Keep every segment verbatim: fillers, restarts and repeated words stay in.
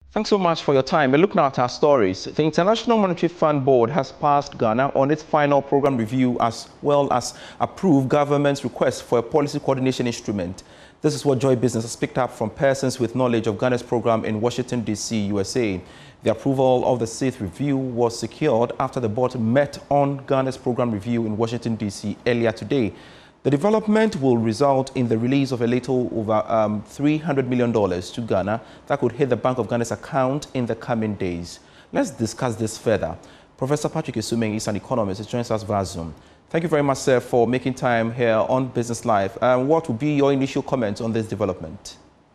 Thanks so much for your time. We're looking at our stories. The International Monetary Fund Board has passed Ghana on its final program review as well as approved government's request for a policy coordination instrument. This is what Joy Business has picked up from persons with knowledge of Ghana's program in Washington, D C, U S A. The approval of the sixth review was secured after the board met on Ghana's program review in Washington, D C earlier today. The development will result in the release of a little over um, three hundred million dollars to Ghana that could hit the Bank of Ghana's account in the coming days. Let's discuss this further. Professor Patrick Esumeng is an economist. He joins us via Zoom. Thank you very much, sir, for making time here on Business Live. Um, what would be your initial comments on this development?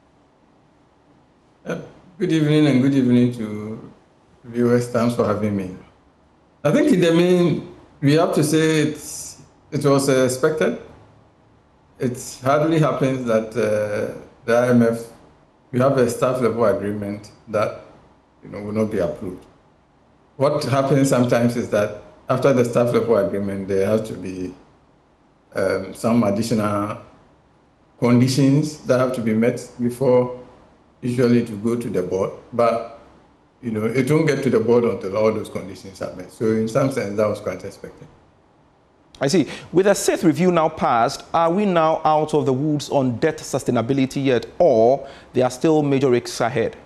Uh, good evening and good evening to viewers. Thanks for having me. I think in the main, we have to say it's, it was uh, expected. It hardly happens that uh, the I M F, we have a staff level agreement that you know will not be approved. What happens sometimes is that after the staff level agreement, there has to be um, some additional conditions that have to be met before usually to go to the board. But you know it won't get to the board until all those conditions are met. So in some sense, that was quite expected. I see. With the sixth review now passed, are we now out of the woods on debt sustainability yet, or there are still major risks ahead?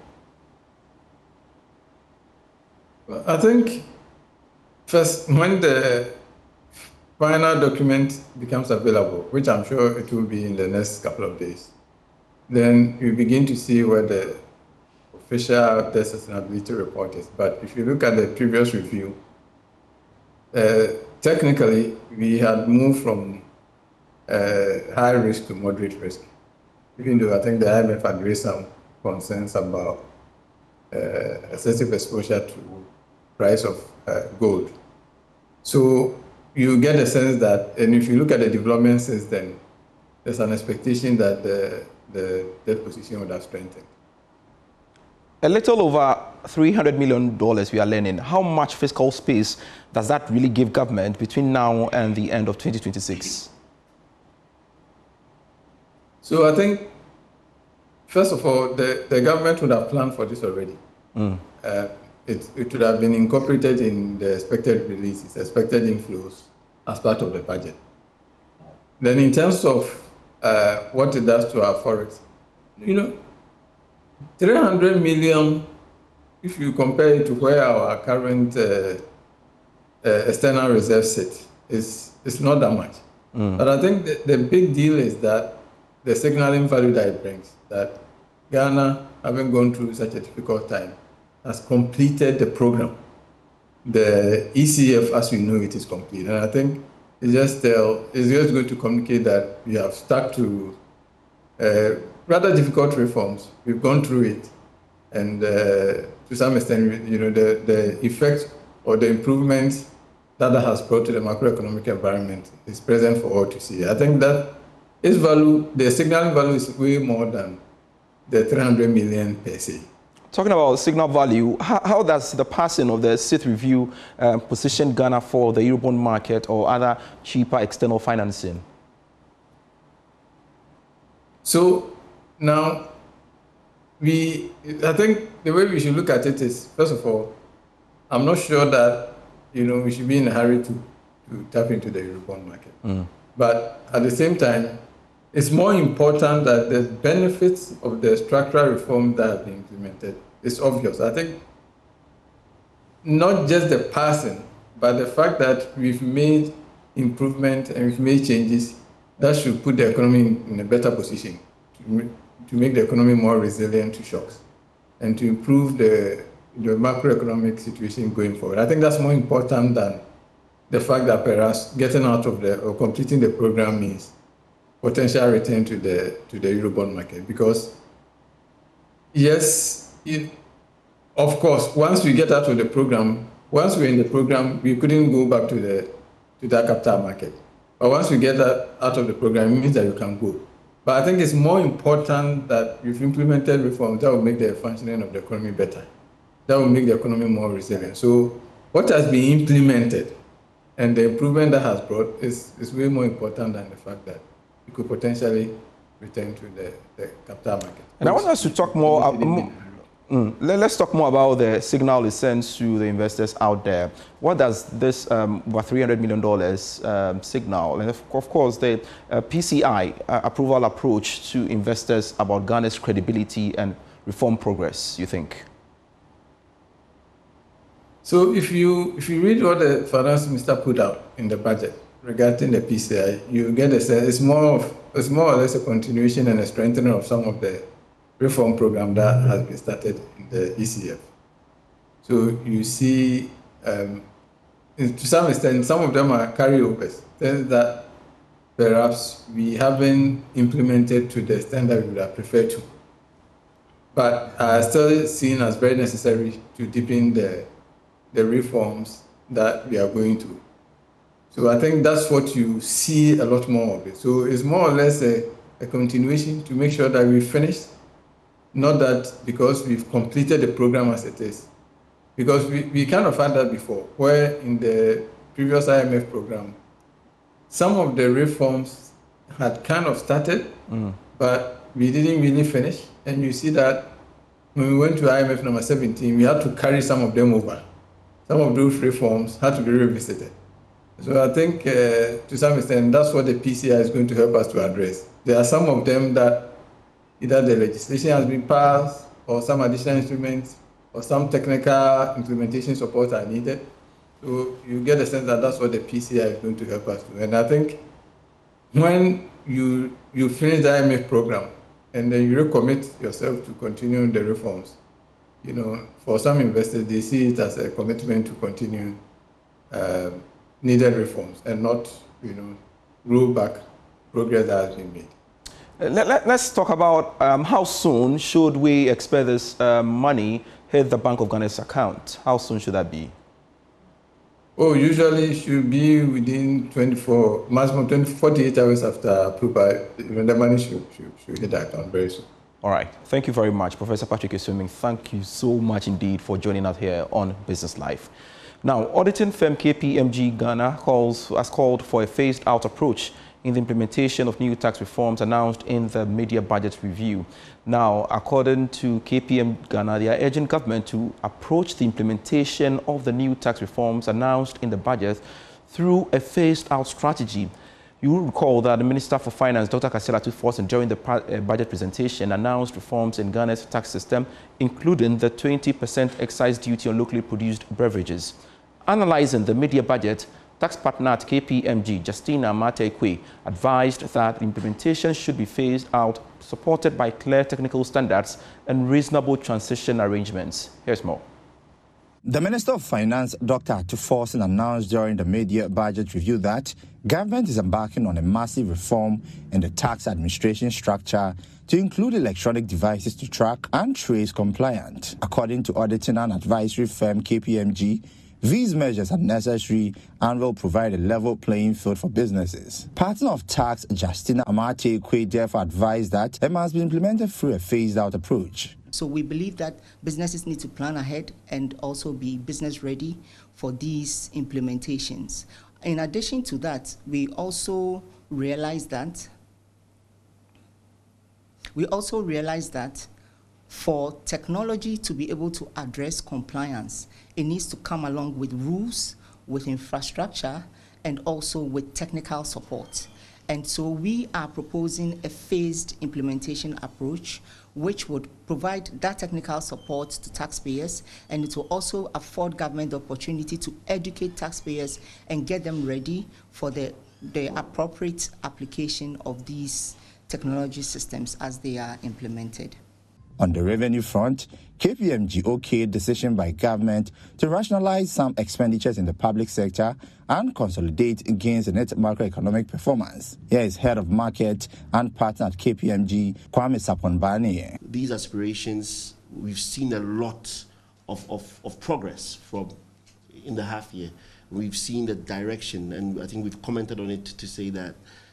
Well, I think first, when the final document becomes available, which I'm sure it will be in the next couple of days, then we begin to see where the official debt sustainability report is. But if you look at the previous review, uh, technically, we had moved from uh, high risk to moderate risk, even though I think the I M F had raised some concerns about uh, excessive exposure to price of uh, gold. So you get a sense that, and if you look at the development since then, there's an expectation that the, the debt position would have strengthened. A little over three hundred million dollars we are learning. How much fiscal space does that really give government between now and the end of twenty twenty-six? So I think, first of all, the, the government would have planned for this already. Mm. Uh, it, it would have been incorporated in the expected releases, expected inflows as part of the budget. Then in terms of uh, what it does to our forex, you know, three hundred million, if you compare it to where our current uh, uh, external reserves sit, is it's not that much. Mm. But I think the, the big deal is that the signaling value that it brings, that Ghana, having gone through such a difficult time, has completed the program. The E C F, as we know it, is complete. And I think it's just, uh, it's just going to communicate that we have stuck to uh, rather difficult reforms. We've gone through it, and uh, to some extent, you know, the, the effect or the improvements that that has brought to the macroeconomic environment is present for all to see. I think that its value, the signaling value, is way more than the three hundred million per se. Talking about signal value, how, how does the passing of the sixth review um, position Ghana for the Eurobond market or other cheaper external financing? So now, we, I think the way we should look at it is, first of all, I'm not sure that, you know, we should be in a hurry to, to tap into the Eurobond market. Mm. But at the same time, it's more important that the benefits of the structural reform that have been implemented is obvious. I think not just the passing, but the fact that we've made improvement and we've made changes that should put the economy in, in a better position to, to make the economy more resilient to shocks and to improve the, the macroeconomic situation going forward. I think that's more important than the fact that perhaps getting out of the or completing the program means potential return to the to the Eurobond market. Because yes, it, of course, once we get out of the program, once we're in the program, we couldn't go back to the to that capital market. But once we get that out of the program, it means that you can go. But I think it's more important that you've implemented reforms that will make the functioning of the economy better. That will make the economy more resilient. So what has been implemented and the improvement that has brought is, is way more important than the fact that it could potentially return to the, the capital market. And I want us to talk more. Uh, Mm. Let's talk more about the signal it sends to the investors out there. What does this um, over three hundred million dollars um, signal? And of, of course, the uh, P C I uh, approval approach to investors about Ghana's credibility and reform progress, you think? So if you if you read what the finance minister put out in the budget regarding the P C I, you get a sense it's more of it's more or less a continuation and a strengthening of some of the reform program that has been started in the E C F. So you see, um, to some extent, some of them are carryovers, things that perhaps we haven't implemented to the extent that we would have preferred to, but are still seen as very necessary to deepen the, the reforms that we are going through. So I think that's what you see a lot more of it. So it's more or less a, a continuation to make sure that we finish. Not that because we've completed the program as it is. Because we, we kind of had that before, where in the previous I M F program, some of the reforms had kind of started, mm. but we didn't really finish. And you see that when we went to I M F number seventeen, we had to carry some of them over. Some of those reforms had to be revisited. So I think uh, to some extent, that's what the P C I is going to help us to address. There are some of them that either the legislation has been passed or some additional instruments or some technical implementation support are needed. So you get a sense that that's what the P C I is going to help us do. And I think when you, you finish the I M F program and then you recommit yourself to continue the reforms, you know, for some investors, they see it as a commitment to continue uh, needed reforms and not, you know, roll back progress that has been made. Let, let, let's talk about um, how soon should we expect this uh, money hit the Bank of Ghana's account? How soon should that be? Oh, usually it should be within twenty-four, maximum twenty, forty-eight hours after approval. When the money should, should, should hit the account very soon. All right. Thank you very much, Professor Patrick Esuming. Thank you so much indeed for joining us here on Business Life. Now, auditing firm K P M G Ghana calls, has called for a phased-out approach in the implementation of new tax reforms announced in the mid-year budget review. Now, according to K P M G Ghana, they are urging government to approach the implementation of the new tax reforms announced in the budget through a phased-out strategy. You will recall that the Minister for Finance, Doctor Kasela Tuforson, during the budget presentation, announced reforms in Ghana's tax system, including the twenty percent excise duty on locally produced beverages. Analyzing the mid-year budget, tax partner at K P M G, Justina Amartey-Quaye, advised that implementation should be phased out, supported by clear technical standards and reasonable transition arrangements. Here's more. The Minister of Finance, Doctor Tuforson, announced during the mid-year budget review that government is embarking on a massive reform in the tax administration structure to include electronic devices to track and trace compliance. According to auditing and advisory firm K P M G, these measures are necessary and will provide a level playing field for businesses. Partner of tax Justina Amartey-Quaye therefore advised that it must be implemented through a phased-out approach. So we believe that businesses need to plan ahead and also be business ready for these implementations. In addition to that, we also realize that we also realize that for technology to be able to address compliance, it needs to come along with rules, with infrastructure, and also with technical support. And so we are proposing a phased implementation approach, which would provide that technical support to taxpayers, and it will also afford government the opportunity to educate taxpayers and get them ready for the, the appropriate application of these technology systems as they are implemented. On the revenue front, K P M G okayed decision by government to rationalize some expenditures in the public sector and consolidate gains in its macroeconomic performance. Here is head of market and partner at K P M G, Kwame Saponbani. These aspirations, we've seen a lot of, of, of progress from in the half year. We've seen the direction, and I think we've commented on it to say that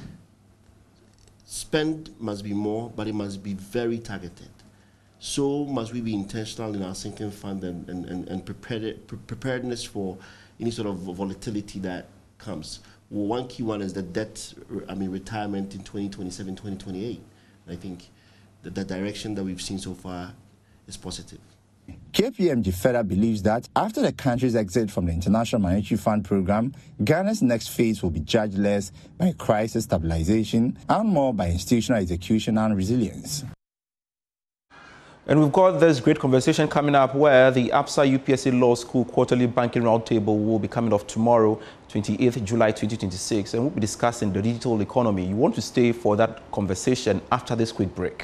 spend must be more, but it must be very targeted. So must we be intentional in our sinking fund and, and, and, and prepared, preparedness for any sort of volatility that comes. Well, one key one is the debt, I mean, retirement in twenty twenty-seven, twenty twenty-eight. I think that the direction that we've seen so far is positive. K P M G further believes that after the country's exit from the International Monetary Fund program, Ghana's next phase will be judged less by crisis stabilization and more by institutional execution and resilience. And we've got this great conversation coming up where the ABSA U P S A Law School Quarterly Banking Roundtable will be coming off tomorrow, twenty-eighth of July twenty twenty-six, and we'll be discussing the digital economy. You want to stay for that conversation after this quick break.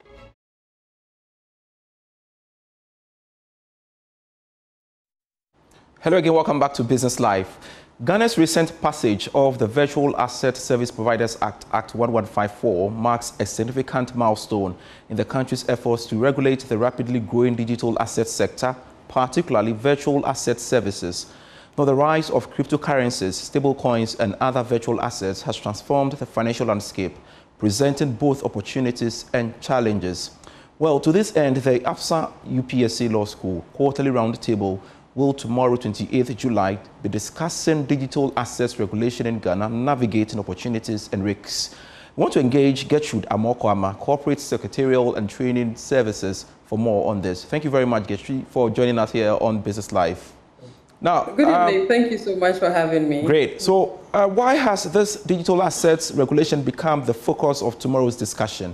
Hello again, welcome back to Business Live. Ghana's recent passage of the Virtual Asset Service Providers Act, Act eleven fifty-four, marks a significant milestone in the country's efforts to regulate the rapidly growing digital asset sector, particularly virtual asset services. Now, the rise of cryptocurrencies, stablecoins, and other virtual assets has transformed the financial landscape, presenting both opportunities and challenges. Well, to this end, the ABSA U P S A Law School Quarterly Roundtable will tomorrow, twenty-eighth of July, be discussing digital assets regulation in Ghana, navigating opportunities and risks. We want to engage Gertrude Amokwama, Corporate Secretarial and Training Services, for more on this. Thank you very much, Gertrude, for joining us here on Business Live. Now, good evening. Um, Thank you so much for having me. Great. So, uh, why has this digital assets regulation become the focus of tomorrow's discussion?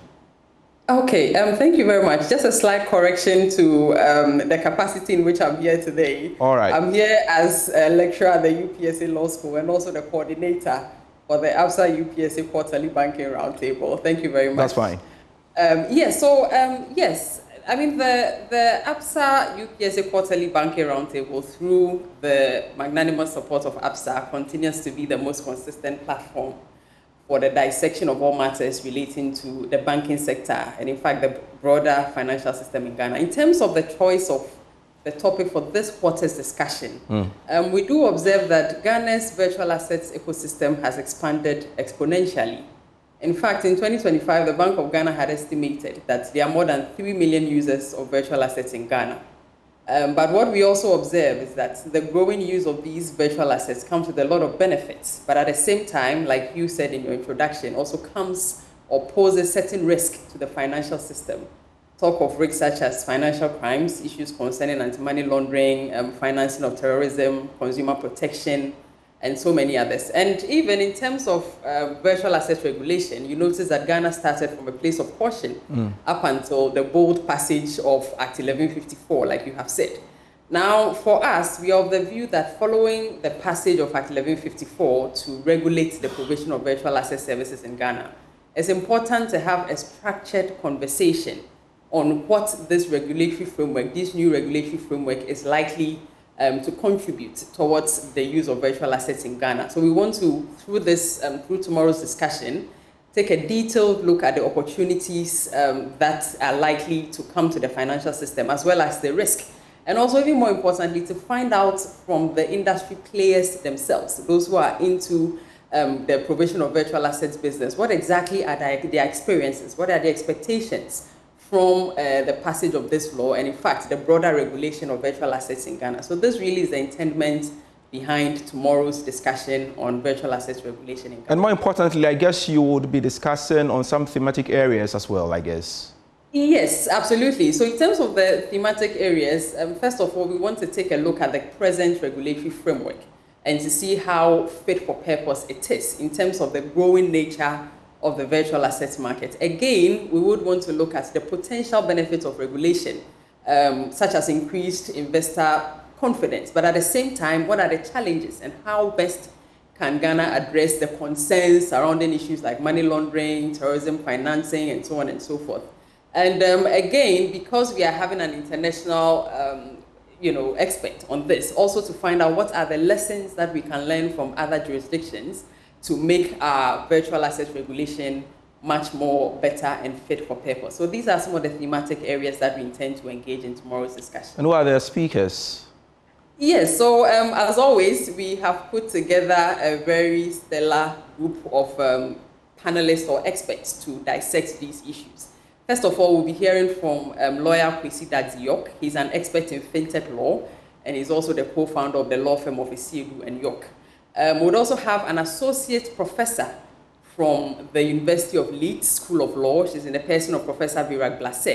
Okay, um, thank you very much. Just a slight correction to um, the capacity in which I'm here today. All right. I'm here as a lecturer at the U P S A Law School and also the coordinator for the ABSA U P S A Quarterly Banking Roundtable. Thank you very much. That's fine. Um, yes, so um, yes, I mean the, the ABSA U P S A Quarterly Banking Roundtable, through the magnanimous support of ABSA, continues to be the most consistent platform for the dissection of all matters relating to the banking sector and, in fact, the broader financial system in Ghana. In terms of the choice of the topic for this quarter's discussion, mm. um, we do observe that Ghana's virtual assets ecosystem has expanded exponentially. In fact, in twenty twenty-five, the Bank of Ghana had estimated that there are more than three million users of virtual assets in Ghana. Um, but what we also observe is that the growing use of these virtual assets comes with a lot of benefits, but at the same time, like you said in your introduction, also comes or poses certain risk to the financial system. Talk of risks such as financial crimes, issues concerning anti-money laundering, um, financing of terrorism, consumer protection, and so many others. And even in terms of uh, virtual asset regulation, you notice that Ghana started from a place of caution mm. up until the bold passage of Act eleven fifty-four, like you have said. Now, for us, we are of the view that following the passage of Act eleven fifty-four to regulate the provision of virtual asset services in Ghana, it's important to have a structured conversation on what this regulatory framework, this new regulatory framework is likely Um, to contribute towards the use of virtual assets in Ghana. So we want to, through this, um, through tomorrow's discussion, take a detailed look at the opportunities um, that are likely to come to the financial system, as well as the risk. And also, even more importantly, to find out from the industry players themselves, those who are into um, the provision of virtual assets business, what exactly are their, their experiences, what are the expectations from uh, the passage of this law, and in fact, the broader regulation of virtual assets in Ghana. So this really is the intendment behind tomorrow's discussion on virtual assets regulation in Ghana. And more importantly, I guess you would be discussing on some thematic areas as well, I guess. Yes, absolutely. So in terms of the thematic areas, um, first of all, we want to take a look at the present regulatory framework and to see how fit for purpose it is in terms of the growing nature of the virtual assets market. Again, we would want to look at the potential benefits of regulation, um, such as increased investor confidence, but at the same time, what are the challenges and how best can Ghana address the concerns surrounding issues like money laundering, terrorism financing, and so on and so forth. And um, again, because we are having an international um, you know, expert on this, also to find out what are the lessons that we can learn from other jurisdictions to make our virtual assets regulation much more better and fit for purpose. So these are some of the thematic areas that we intend to engage in tomorrow's discussion. And who are the speakers? Yes, so um, as always, we have put together a very stellar group of um, panelists or experts to dissect these issues. First of all, we'll be hearing from um, lawyer Kwesi Dadziok. He's an expert in fintech law, and he's also the co-founder of the law firm of Isiedu and York. Um, we'll also have an associate professor from the University of Leeds School of Law. She's in the person of Professor Virag Blasek.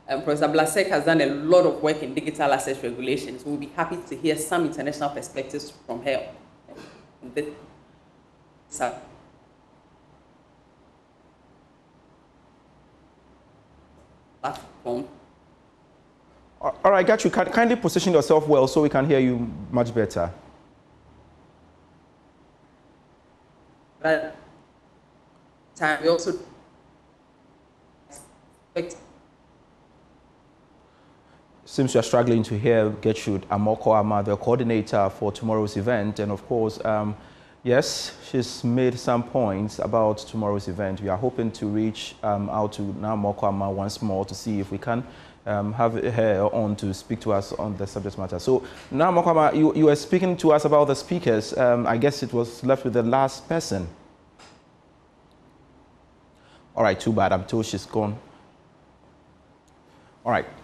Um, Professor Blasek has done a lot of work in digital assets regulations. We'll be happy to hear some international perspectives from her. So, platform. All right, got you. Kindly position yourself well so we can hear you much better. But time we also expect. Seems you're struggling to hear Gertrude Amokoama, the coordinator for tomorrow's event. And of course, um, yes, she's made some points about tomorrow's event. We are hoping to reach um, out to Amokoama once more to see if we can um, have her on to speak to us on the subject matter. So Amokoama, you, you were speaking to us about the speakers. Um, I guess it was left with the last person. All right, too bad. I'm told she's gone. All right.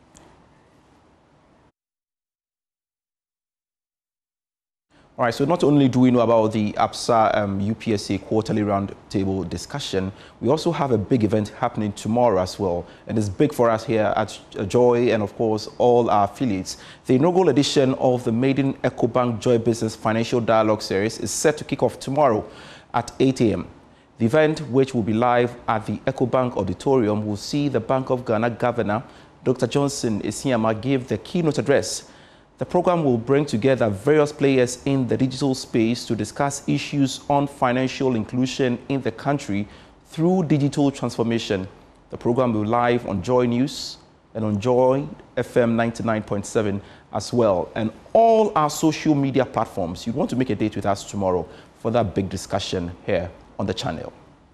All right, so not only do we know about the APSA um, U P S A quarterly roundtable discussion, we also have a big event happening tomorrow as well. And it's big for us here at Joy and, of course, all our affiliates. The inaugural edition of the Maiden EcoBank Joy Business Financial Dialogue Series is set to kick off tomorrow at eight A M The event, which will be live at the EcoBank Auditorium, will see the Bank of Ghana Governor, Doctor Johnson Isiama, give the keynote address. The program will bring together various players in the digital space to discuss issues on financial inclusion in the country through digital transformation. The program will be live on Joy News and on Joy F M ninety-nine point seven as well, and all our social media platforms. You want to make a date with us tomorrow for that big discussion here on the channel.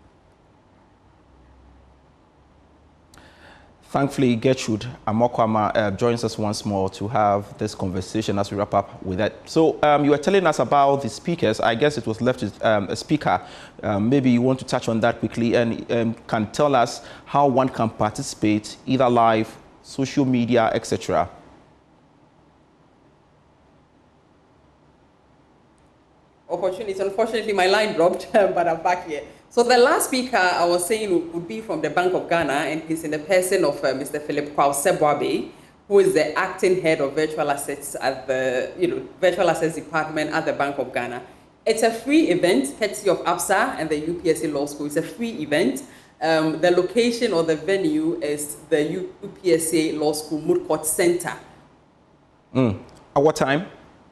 Thankfully, Gertrude Amokoama uh, joins us once more to have this conversation as we wrap up with that. So um, you were telling us about the speakers. I guess it was left with um, a speaker. Um, maybe you want to touch on that quickly and um, can tell us how one can participate, either live, social media, et cetera. Opportunity. Unfortunately, my line dropped, but I'm back here. So the last speaker I was saying would be from the Bank of Ghana, and he's in the person of uh, Mister Philip Kwao-Sebwabe, who is the acting head of virtual assets at the you know virtual assets department at the Bank of Ghana. It's a free event, courtesy of APSA and the U P S A Law School. It's a free event. Um, the location or the venue is the U P S A Law School Moot Court Center. Mm. At what time?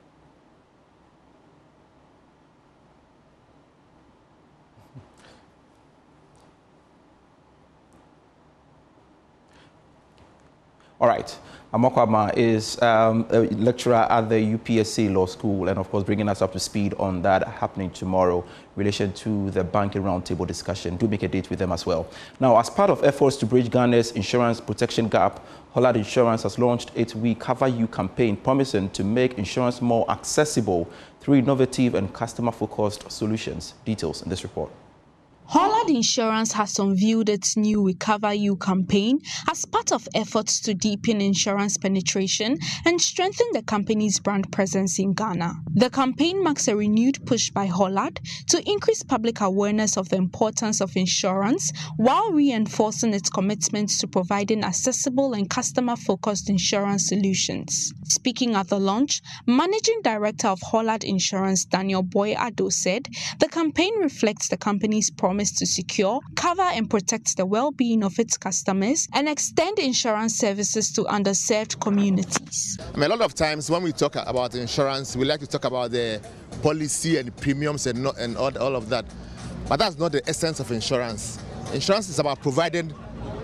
All right. Amokoama is um, a lecturer at the U P S A Law School and, of course, bringing us up to speed on that happening tomorrow in relation to the banking roundtable discussion. Do make a date with them as well. Now, as part of efforts to bridge Ghana's insurance protection gap, Hollard Insurance has launched its We Cover You campaign, promising to make insurance more accessible through innovative and customer-focused solutions. Details in this report. Hollard Insurance has unveiled its new We Cover You campaign as part of efforts to deepen insurance penetration and strengthen the company's brand presence in Ghana. The campaign marks a renewed push by Hollard to increase public awareness of the importance of insurance while reinforcing its commitment to providing accessible and customer-focused insurance solutions. Speaking at the launch, Managing Director of Hollard Insurance, Daniel Boy-Ado, said the campaign reflects the company's promise to secure, cover and protect the well-being of its customers and extend insurance services to underserved communities. I mean, a lot of times when we talk about insurance, we like to talk about the policy and premiums and, not, and all, all of that. But that's not the essence of insurance. Insurance is about providing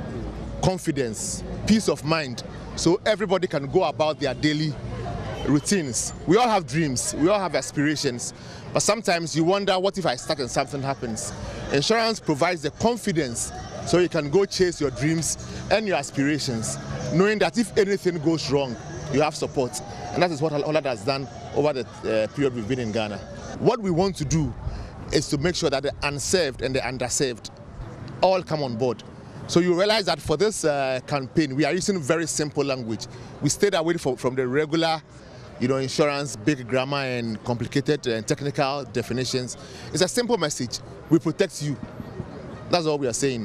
confidence, peace of mind, so everybody can go about their daily routines. We all have dreams, we all have aspirations, but sometimes you wonder, what if I start and something happens? Insurance provides the confidence so you can go chase your dreams and your aspirations, knowing that if anything goes wrong, you have support. And that is what Hollard has done over the uh, period we've been in Ghana. What we want to do is to make sure that the unserved and the underserved all come on board. So you realize that for this uh, campaign, we are using very simple language. We stayed away from, from the regular you know, insurance, big grammar and complicated and technical definitions. It's a simple message. We protect you. That's all we are saying.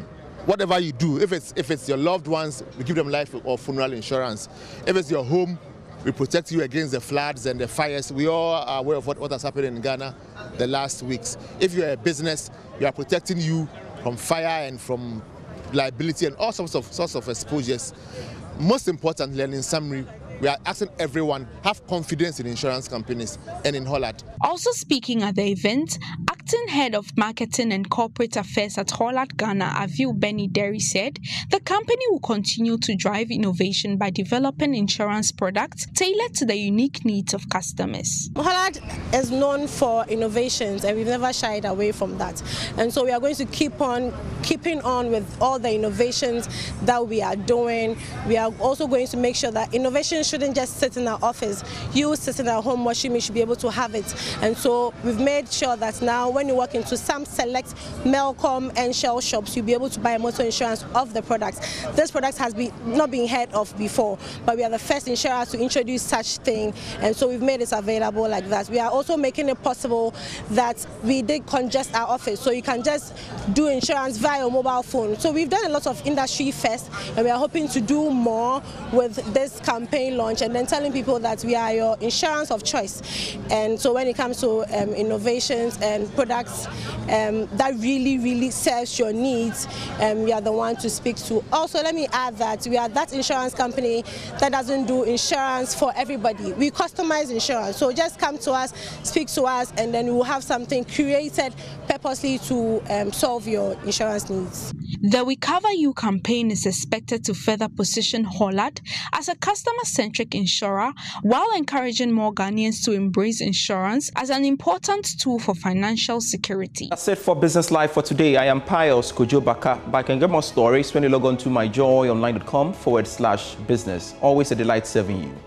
whatever you do, if it's if it's your loved ones, we give them life or funeral insurance. If it's your home, we protect you against the floods and the fires. We all are aware of what, what has happened in Ghana the last weeks. If you're a business, we are protecting you from fire and from liability and all sorts of sorts of exposures. Most importantly, and in summary, we are asking everyone have confidence in insurance companies and in Hollard. Also speaking at the event, acting head of marketing and corporate affairs at Hollard Ghana, Aviu Benny Derry, said the company will continue to drive innovation by developing insurance products tailored to the unique needs of customers. Hollard is known for innovations, and we've never shied away from that. And so we are going to keep on keeping on with all the innovations that we are doing. We are also going to make sure that innovation shouldn't just sit in our office. You sitting at home watching me should be able to have it. And so we've made sure that now when you walk into some select Melcom and Shell shops, you'll be able to buy motor insurance of the products. This product has been not been heard of before, but we are the first insurer to introduce such thing, and so we've made it available like that. We are also making it possible that we did congest our office, so you can just do insurance via your mobile phone. So we've done a lot of industry first, and we are hoping to do more with this campaign launch, and then telling people that we are your insurance of choice. And so when it comes to um, innovations and products um, that really, really serves your needs, um, we are the one to speak to. Also, let me add that we are that insurance company that doesn't do insurance for everybody. We customize insurance. So just come to us, speak to us, and then we will have something created purposely to um, solve your insurance needs. The We Cover You campaign is expected to further position Hollard as a customer-centric insurer while encouraging more Ghanaians to embrace insurance as an important tool for financial security. That's it for Business Live for today. I am Pius Kojo Baka, but I can get more stories when you log on to myjoyonline dot com forward slash business. Always a delight serving you.